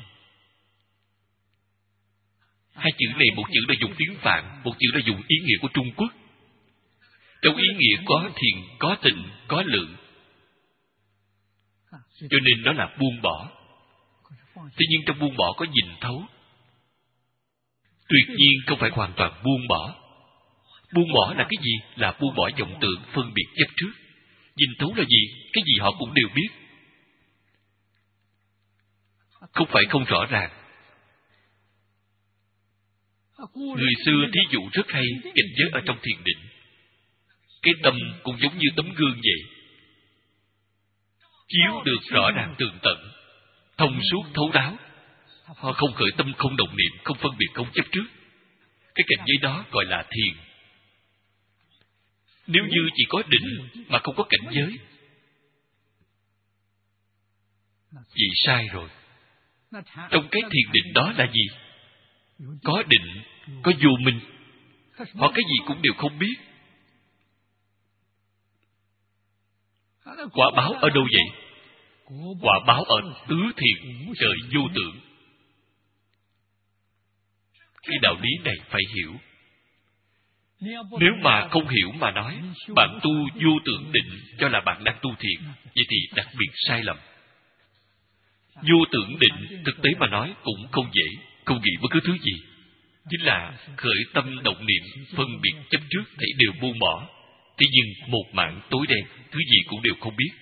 Hai chữ này, một chữ là dùng tiếng Phạn, một chữ là dùng ý nghĩa của Trung Quốc. Trong ý nghĩa có thiền, có tịnh, có lượng, cho nên nó là buông bỏ. Thế nhưng trong buông bỏ có nhìn thấu. Tuyệt nhiên không phải hoàn toàn buông bỏ. Buông bỏ là cái gì? Là buông bỏ vọng tưởng phân biệt chấp trước. Nhìn thấu là gì? Cái gì họ cũng đều biết. Không phải không rõ ràng. Người xưa thí dụ rất hay, cảnh giới ở trong thiền định. Cái tâm cũng giống như tấm gương vậy, chiếu được rõ ràng tường tận, thông suốt thấu đáo. Họ không khởi tâm, không động niệm, không phân biệt, không chấp trước. Cái cảnh giới đó gọi là thiền. Nếu như chỉ có định mà không có cảnh giới, vậy sai rồi. Trong cái thiền định đó là gì? Có định, có vô minh. Họ cái gì cũng đều không biết. Quả báo ở đâu vậy? Quả báo ở tứ thiền trời vô tưởng. Cái đạo lý này phải hiểu. Nếu mà không hiểu mà nói, bạn tu vô tưởng định cho là bạn đang tu thiền, vậy thì đặc biệt sai lầm. Vô tưởng định thực tế mà nói cũng không dễ, không nghĩ bất cứ thứ gì. Chính là khởi tâm động niệm, phân biệt chấp trước thấy đều buông bỏ. Thế nhưng một mảng tối đen, thứ gì cũng đều không biết.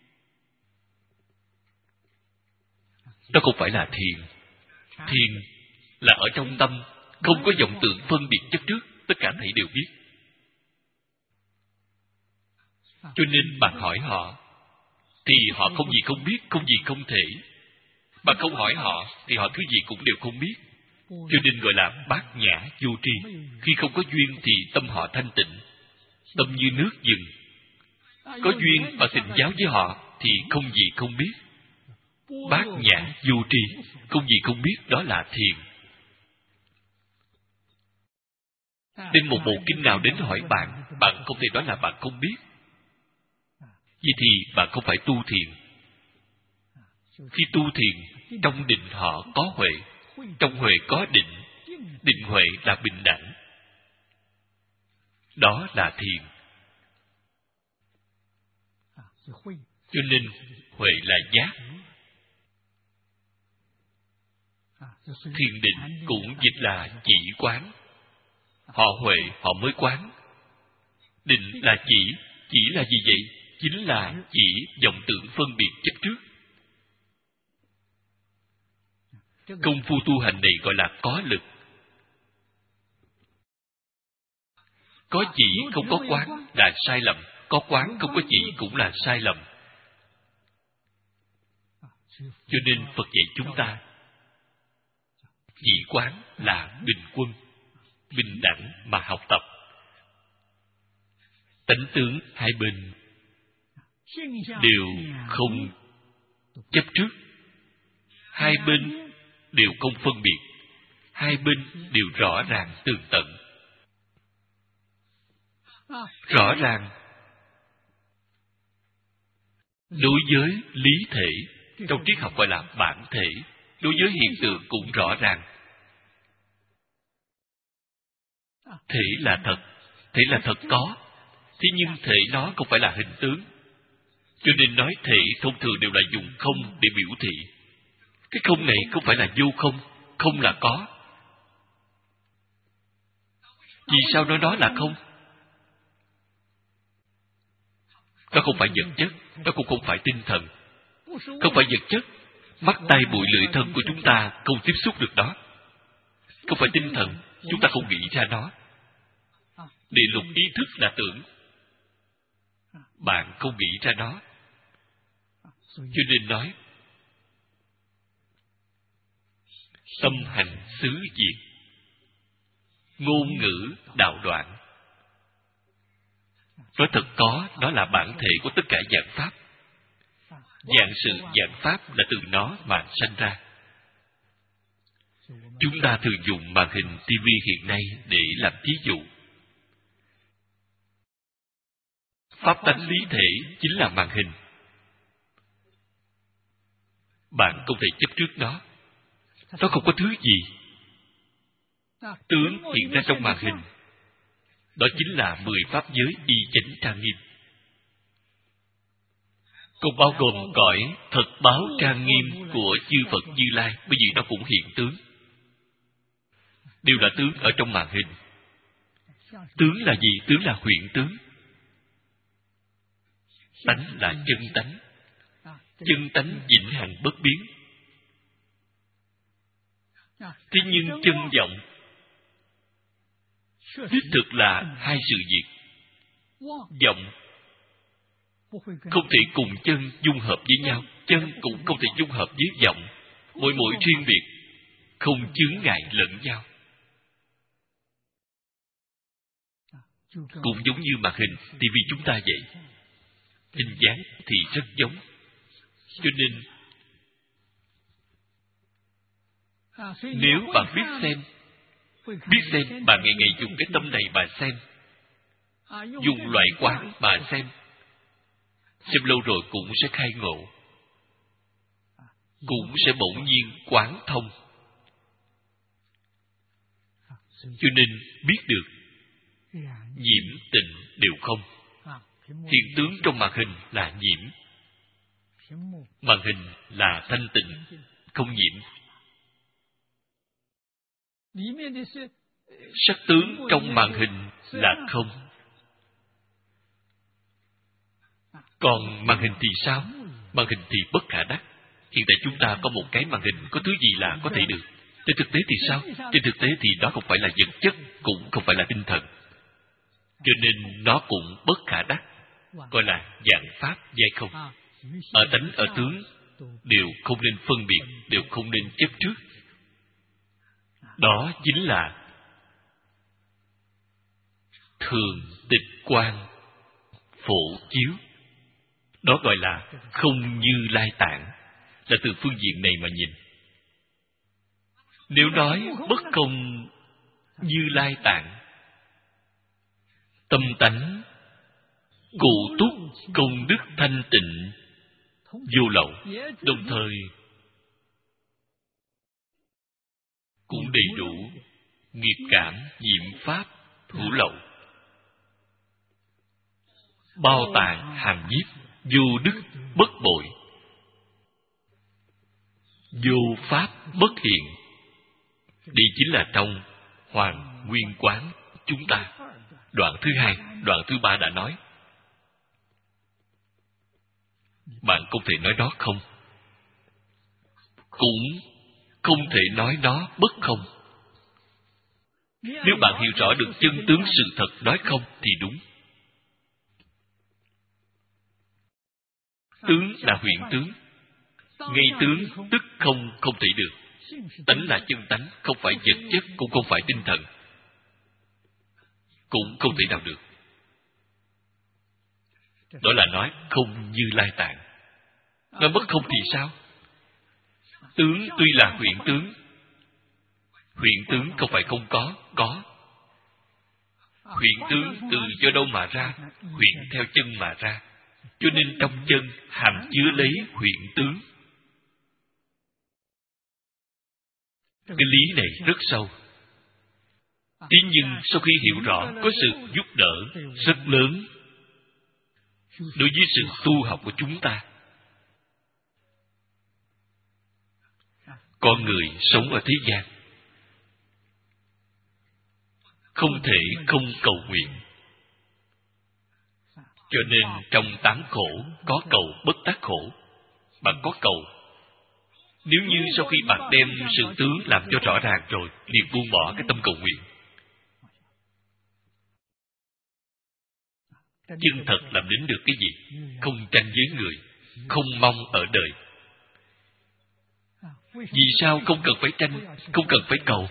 Đó không phải là thiền. Thiền là ở trong tâm, không có vọng tưởng phân biệt chấp trước, tất cả thảy đều biết. Cho nên bạn hỏi họ, thì họ không gì không biết, không gì không thể. Bạn không hỏi họ, thì họ thứ gì cũng đều không biết. Cho nên gọi là bát nhã vô tri. Khi không có duyên thì tâm họ thanh tịnh, tâm như nước dừng. Có duyên và thịnh giáo với họ thì không gì không biết. Bát nhã vô tri, không gì không biết, đó là thiền. Nên một bộ kinh nào đến hỏi bạn, bạn không thể nói là bạn không biết. Vì thì bạn không phải tu thiền. Khi tu thiền, trong định họ có huệ, trong huệ có định. Định huệ là bình đẳng. Đó là thiền. Cho nên huệ là giác. Thiền định cũng dịch là chỉ quán. Họ huệ họ mới quán. Định là chỉ. Chỉ là gì vậy? Chính là chỉ vọng tưởng phân biệt chấp trước. Công phu tu hành này gọi là có lực. Có chỉ không có quán là sai lầm. Có quán không có chỉ cũng là sai lầm. Cho nên Phật dạy chúng ta chỉ quán là bình quân, bình đẳng mà học tập. Tánh tướng hai bên đều không chấp trước, hai bên đều không phân biệt, hai bên đều rõ ràng tường tận. Rõ ràng đối với lý thể, trong triết học gọi là bản thể, đối với hiện tượng cũng rõ ràng. Thể là thật, thể là thật có, thế nhưng thể nó không phải là hình tướng. Cho nên nói thể thông thường đều là dùng không để biểu thị. Cái không này không phải là vô không, không là có. Vì sao nói đó là không? Nó không phải vật chất, nó cũng không phải tinh thần. Không phải vật chất, mắt tay mũi lưỡi thân của chúng ta không tiếp xúc được đó. Không phải tinh thần, chúng ta không nghĩ ra nó. Địa lục ý thức là tưởng, bạn không nghĩ ra nó. Cho nên nói tâm hành xứ diệt, ngôn ngữ đạo đoạn. Nói thật có, nó là bản thể của tất cả dạng pháp. Dạng sự dạng pháp là từ nó mà sanh ra. Chúng ta thường dùng màn hình ti vi hiện nay để làm ví dụ. Pháp tánh lý thể chính là màn hình. Bạn không thể chấp trước nó. Nó không có thứ gì. Tướng hiện ra trong màn hình. Đó chính là mười pháp giới y chánh trang nghiêm. Còn bao gồm cõi thật báo trang nghiêm của chư Phật Như Lai, bởi vì nó cũng hiện tướng. Đều là tướng ở trong màn hình. Tướng là gì? Tướng là huyễn tướng. Tánh là chân tánh. Chân tánh vĩnh hằng bất biến. Thế nhưng chân vọng đích thực là hai sự việc. Vọng không thể cùng chân dung hợp với nhau, chân cũng không thể dung hợp với vọng. Mỗi mỗi riêng biệt, không chướng ngại lẫn nhau. Cũng giống như màn hình ti vi chúng ta vậy. Hình dáng thì rất giống. Cho nên nếu bạn biết xem, biết xem, bạn ngày ngày dùng cái tâm này mà xem, dùng loại quán mà xem, xem lâu rồi cũng sẽ khai ngộ, cũng sẽ bỗng nhiên quán thông. Cho nên biết được nhiễm tịnh đều không. Hiện tướng trong màn hình là nhiễm, màn hình là thanh tịnh, không nhiễm. Sắc tướng trong màn hình là không. Còn màn hình thì sao? Màn hình thì bất khả đắc. Hiện tại chúng ta có một cái màn hình, có thứ gì là có thể được. Trên thực tế thì sao? Trên thực tế thì đó không phải là vật chất, cũng không phải là tinh thần. Cho nên nó cũng bất khả đắc, gọi là dạng pháp giai không. Ở tánh, ở tướng đều không nên phân biệt, đều không nên chấp trước. Đó chính là thường tịch quang phổ chiếu. Đó gọi là không Như Lai tạng, là từ phương diện này mà nhìn. Nếu nói bất không Như Lai tạng, tâm tánh cụ túc công đức thanh tịnh vô lậu, đồng thời cũng đầy đủ nghiệp cảm nhiễm pháp hữu lậu, bao tạng hàm nhiếp, vô đức bất bội, vô pháp bất hiện. Đây chính là trong Hoàng Nguyên Quán chúng ta. Đoạn thứ hai, đoạn thứ ba đã nói. Bạn không thể nói đó không, cũng không thể nói nó bất không. Nếu bạn hiểu rõ được chân tướng sự thật nói không thì đúng. Tướng là huyễn tướng. Ngay tướng tức không không thể được. Tánh là chân tánh, không phải vật chất, cũng không phải tinh thần. Cũng không thể nào được. Đó là nói không Như Lai Tạng. Nói mất không thì sao? Tướng tuy là huyễn tướng. Huyễn tướng không phải không có, có. Huyễn tướng từ do đâu mà ra? Huyễn theo chân mà ra. Cho nên trong chân hàm chứa lấy huyễn tướng. Cái lý này rất sâu. Thế nhưng sau khi hiểu rõ, có sự giúp đỡ rất lớn đối với sự tu học của chúng ta. Con người sống ở thế gian không thể không cầu nguyện. Cho nên trong tám khổ có cầu bất tác khổ. Bạn có cầu. Nếu như sau khi bạn đem sự tướng làm cho rõ ràng rồi, liền buông bỏ cái tâm cầu nguyện. Chân thật làm đến được cái gì? Không tranh với người, không mong ở đời. Vì sao không cần phải tranh, không cần phải cầu?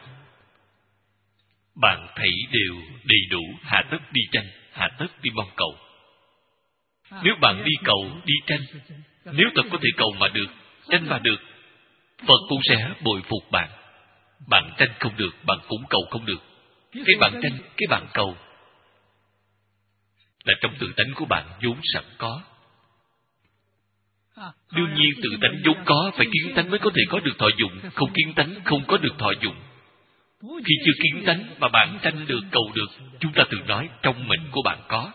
Bạn thấy đều đầy đủ, hạ tất đi tranh, hạ tất đi mong cầu. Nếu bạn đi cầu, đi tranh, nếu thật có thể cầu mà được, tranh mà được, Phật cũng sẽ bồi phục bạn. Bạn tranh không được, bạn cũng cầu không được. Cái bạn tranh, cái bạn cầu là trong tự tánh của bạn vốn sẵn có. Đương nhiên tự tánh vốn có, phải kiến tánh mới có thể có được thọ dụng. Không kiến tánh không có được thọ dụng. Khi chưa kiến tánh mà bạn tranh được, cầu được, chúng ta thường nói trong mệnh của bạn có.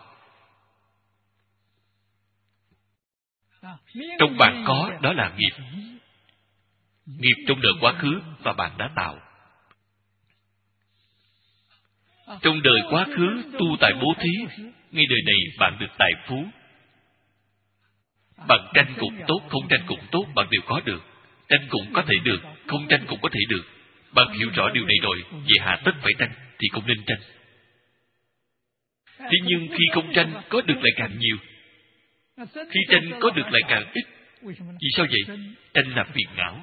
Trong bạn có, đó là nghiệp. Nghiệp trong đời quá khứ và bạn đã tạo. Trong đời quá khứ tu tài bố thí, ngay đời này bạn được tài phú. Bạn tranh cũng tốt, không tranh cũng tốt, bạn đều có được. Tranh cũng có thể được, không tranh cũng có thể được. Bạn hiểu rõ điều này rồi, về hạ tất phải tranh thì không nên tranh. Thế nhưng khi không tranh, có được lại càng nhiều. Khi tranh có được lại càng ít. Vì sao vậy? Tranh là phiền não.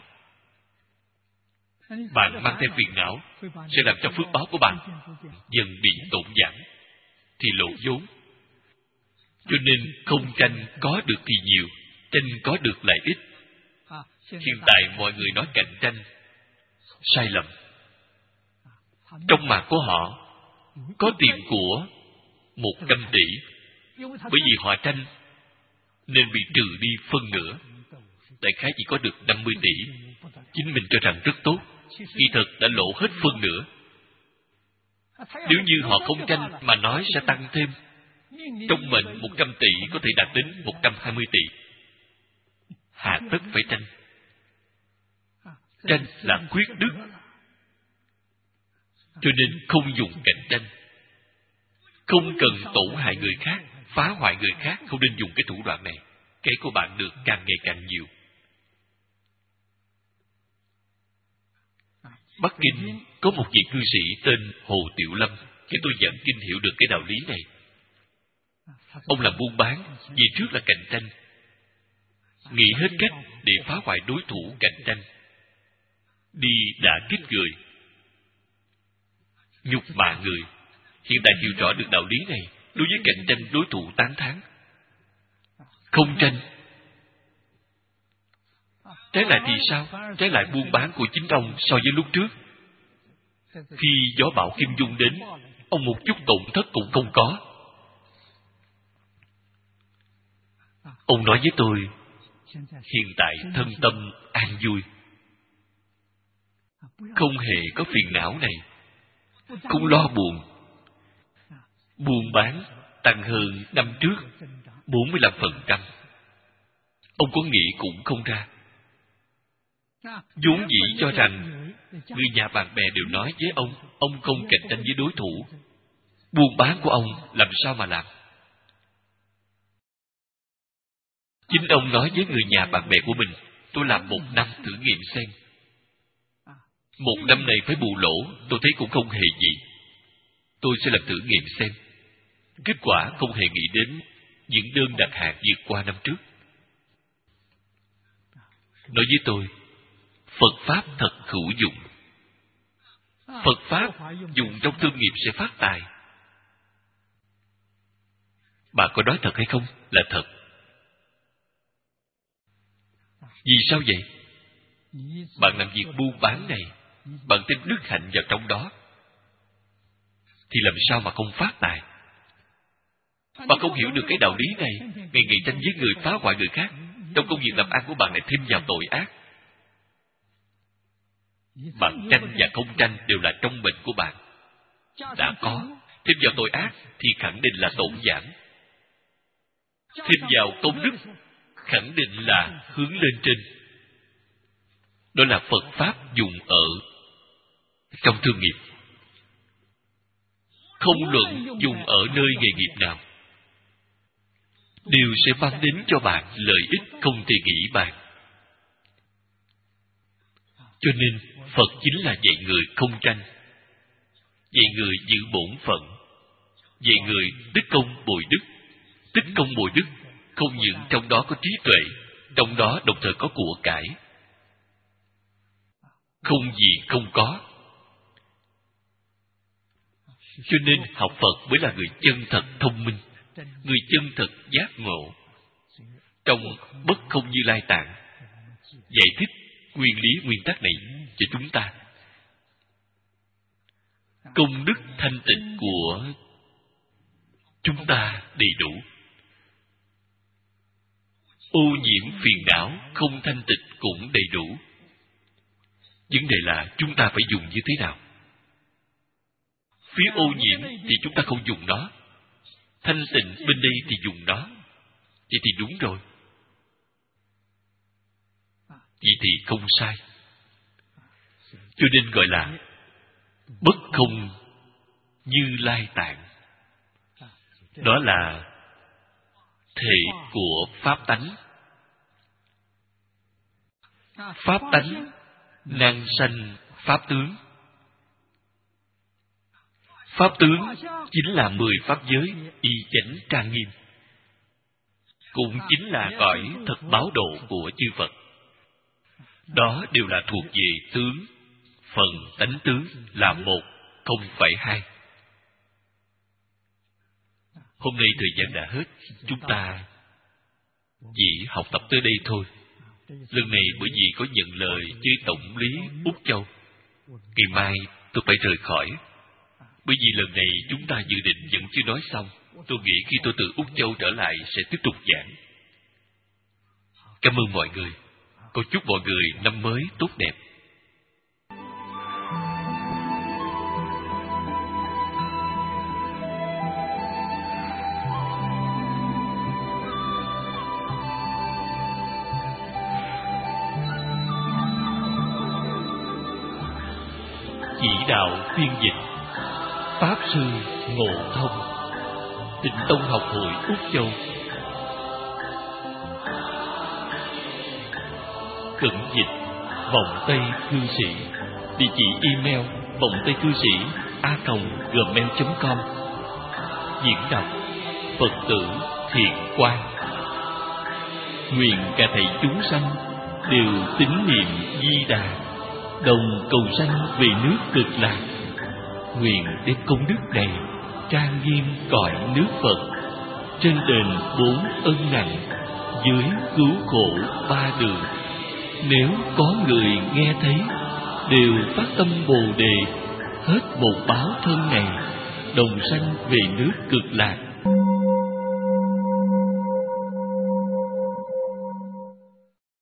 Bạn mang theo phiền não sẽ làm cho phước báo của bạn dần bị tổn giảm, thì lộ vốn. Cho nên không tranh có được thì nhiều, tranh có được lại ít. Hiện tại mọi người nói cạnh tranh, sai lầm. Trong mạng của họ có tiền của một trăm tỷ, bởi vì họ tranh nên bị trừ đi phân nửa. Đại khái chỉ có được năm mươi tỷ. Chính mình cho rằng rất tốt, kỳ thực đã lỗ hết phân nửa. Nếu như họ không tranh mà nói sẽ tăng thêm, trong mệnh một trăm tỷ có thể đạt đến một trăm hai mươi tỷ. Hạ tất phải tranh. Tranh là khuyết đức. Cho nên không dùng cạnh tranh. Không cần tổn hại người khác, phá hoại người khác, không nên dùng cái thủ đoạn này. Cái của bạn được càng ngày càng nhiều. Bắc Kinh có một vị cư sĩ tên Hồ Tiểu Lâm, khiến tôi giảng kinh hiểu được cái đạo lý này. Ông làm buôn bán, vì trước là cạnh tranh, nghĩ hết cách để phá hoại đối thủ cạnh tranh, đi đả kích người, nhục mạ người. Hiện tại hiểu rõ được đạo lý này, đối với cạnh tranh đối thủ tán thán, không tranh. Trái lại thì sao? Trái lại buôn bán của chính ông so với lúc trước, khi gió bão Kim Dung đến, ông một chút tổn thất cũng không có. Ông nói với tôi, hiện tại thân tâm an vui, không hề có phiền não này, không lo buồn. Buôn bán tăng hơn năm trước bốn mươi lăm phần trăm. Ông có nghĩ cũng không ra. Vốn dĩ cho rằng người nhà bạn bè đều nói với ông, ông không cạnh tranh với đối thủ, buôn bán của ông làm sao mà làm. Chính ông nói với người nhà bạn bè của mình, tôi làm một năm thử nghiệm xem. Một năm này phải bù lỗ, tôi thấy cũng không hề gì. tôi sẽ làm thử nghiệm xem. Kết quả không hề nghĩ đến những đơn đặt hàng vượt qua năm trước. Nói với tôi, Phật Pháp thật hữu dụng. Phật Pháp dùng trong thương nghiệp sẽ phát tài. Bạn có nói thật hay không? Là thật. Vì sao vậy? Bạn làm việc buôn bán này, bạn tin đức hạnh vào trong đó, thì làm sao mà không phát tài? Bạn không hiểu được cái đạo lý này, ngày ngày tranh với người, phá hoại người khác. Trong công việc làm ăn của bạn lại thêm vào tội ác. Bạn tranh và không tranh đều là trong mệnh của bạn. Đã có, thêm vào tội ác thì khẳng định là tổn giảm. Thêm vào công đức, khẳng định là hướng lên trên. Đó là Phật Pháp dùng ở trong thương nghiệp. Không luận dùng ở nơi nghề nghiệp nào, đều sẽ mang đến cho bạn lợi ích không thể nghĩ bàn. Cho nên Phật chính là dạy người không tranh, dạy người giữ bổn phận, dạy người tích công bồi đức. Tích công bồi đức không những trong đó có trí tuệ, trong đó đồng thời có của cải. Không gì không có. Cho nên học Phật mới là người chân thật thông minh, người chân thật giác ngộ. Trong Bất Không Như Lai Tạng giải thích nguyên lý nguyên tắc này cho chúng ta. Công đức thanh tịnh của chúng ta đầy đủ. Ô nhiễm phiền não không thanh tịnh cũng đầy đủ. Vấn đề là chúng ta phải dùng như thế nào? Phía ô nhiễm thì chúng ta không dùng nó, thanh tịnh bên đây thì dùng nó. Vậy thì đúng rồi. Vậy thì không sai. Cho nên gọi là Bất Không Như Lai Tạng. Đó là thể của Pháp tánh. Pháp tánh năng sanh Pháp tướng. Pháp tướng chính là mười pháp giới y chánh trang nghiêm, cũng chính là cõi thật báo độ của chư Phật. Đó đều là thuộc về tướng, phần tánh tướng là một, không phải hai. Hôm nay thời gian đã hết, chúng ta chỉ học tập tới đây thôi. Lần này bởi vì có nhận lời với Tổng lý Úc Châu, ngày mai tôi phải rời khỏi. Bởi vì lần này chúng ta dự định vẫn chưa nói xong. Tôi nghĩ khi tôi từ Úc Châu trở lại sẽ tiếp tục giảng. Cảm ơn mọi người. Cầu chúc mọi người năm mới tốt đẹp. Chỉ đạo phiên dịch Pháp Sư Ngộ Thông, Tịnh Tông Học Hội Úc Châu. Cẩn dịch Vọng Tây Cư Sĩ. Địa chỉ email vọng tây cư sĩ a còng gmail chấm com. Diễn đọc Phật tử Thiện Quang. Nguyện cả thảy chúng sanh đều tín niệm Di Đà, đồng cầu sanh về nước Cực Lạc. Nguyện đem công đức này trang nghiêm cõi nước Phật, trên đền bốn ân nặng, dưới cứu khổ ba đường. Nếu có người nghe thấy, đều phát tâm Bồ Đề, hết một báo thân này, đồng sanh về nước Cực Lạc.